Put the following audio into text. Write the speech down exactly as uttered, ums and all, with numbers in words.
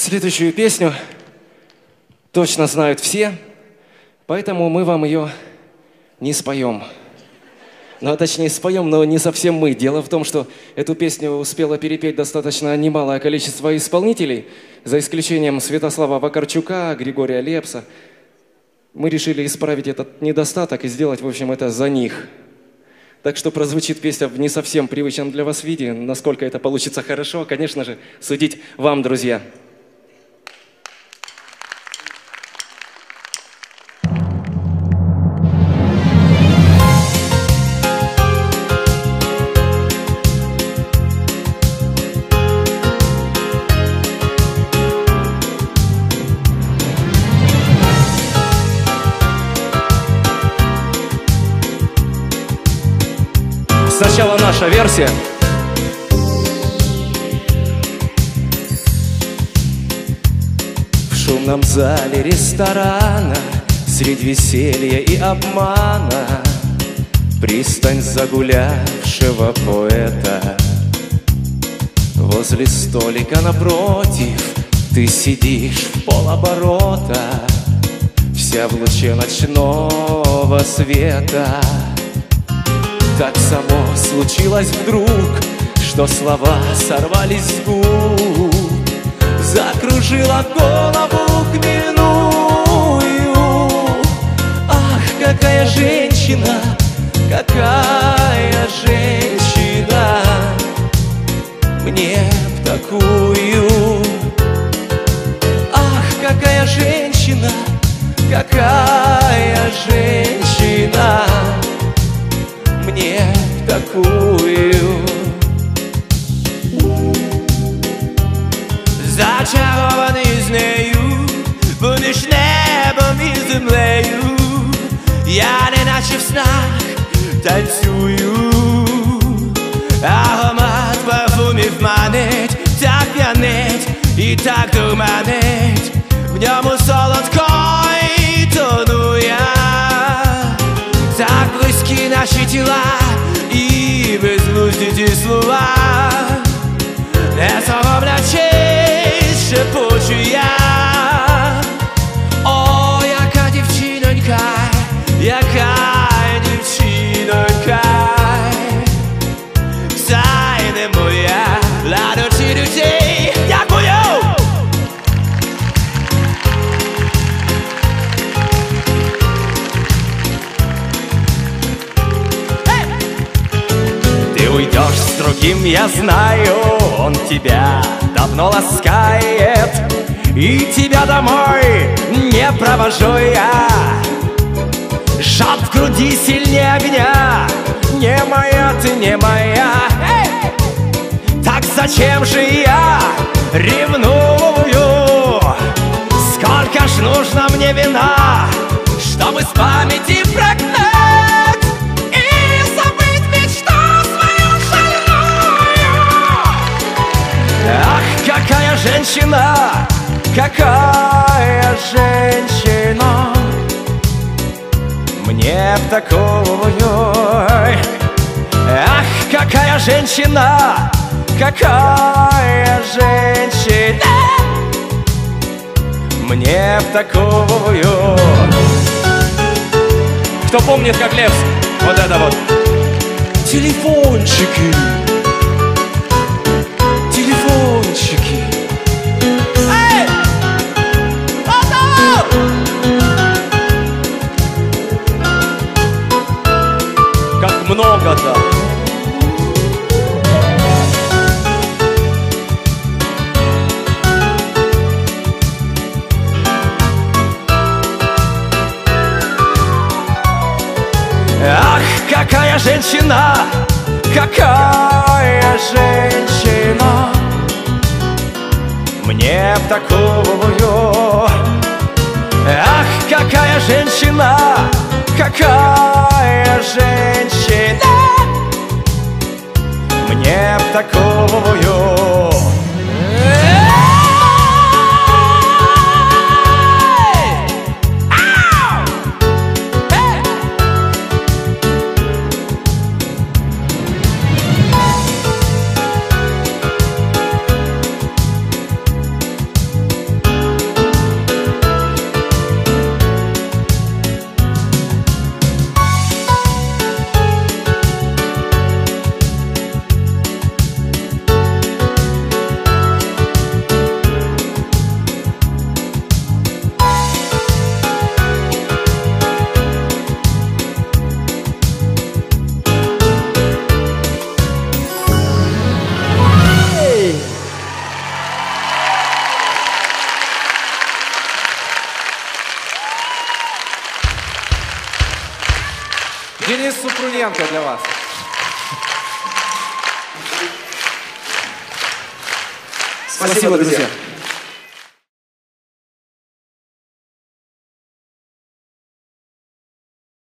Следующую песню точно знают все, поэтому мы вам ее не споем. Ну, точнее, споем, но не совсем мы. Дело в том, что эту песню успело перепеть достаточно немалое количество исполнителей, за исключением Святослава Вакарчука, Григория Лепса. Мы решили исправить этот недостаток и сделать, в общем, это за них. Так что прозвучит песня в не совсем привычном для вас виде. Насколько это получится хорошо, конечно же, судить вам, друзья. Сначала наша версия. В шумном зале ресторана, средь веселья и обмана, пристань загулявшего поэта. Возле столика напротив ты сидишь в полоборота, вся в луче ночного света. Так само случилось вдруг, что слова сорвались с губ, закружила голову хмельную. Ах, какая женщина, какая женщина, мне б такую. Ах, какая женщина, какая женщина, мне такую. Зачарований з нею, поміж небом і землею, я неначе в снах танцюю. Аромат парфумів манить, так п'янить і так дурманить, в ньому солодко й тону я. Так близькі наші тіла і безглузді ті слова, не соромлячись, шепочу я. О, яка дівчинонька, яка дівчинонька, ця й не моя, ладочі людей, дякую! Уйдешь с другим, я знаю, он тебя давно ласкает, и тебя домой не провожу я. Жар в груди сильнее огня, не моя ты, не моя. Так зачем же я ревную? Сколько ж нужно мне вина, чтобы с памяти прогнать женщина, какая женщина, мне б такую. Ах, какая женщина, какая женщина, мне б такую. Кто помнит, как Лепс? Вот это вот. Телефончики. Телефончики. Эй! Готово! Как много-то! Ах, какая женщина, какая женщина, мне б такую. Ах, какая женщина, какая женщина, мне б такую. Денис Супруненко для вас. Спасибо, Спасибо друзья.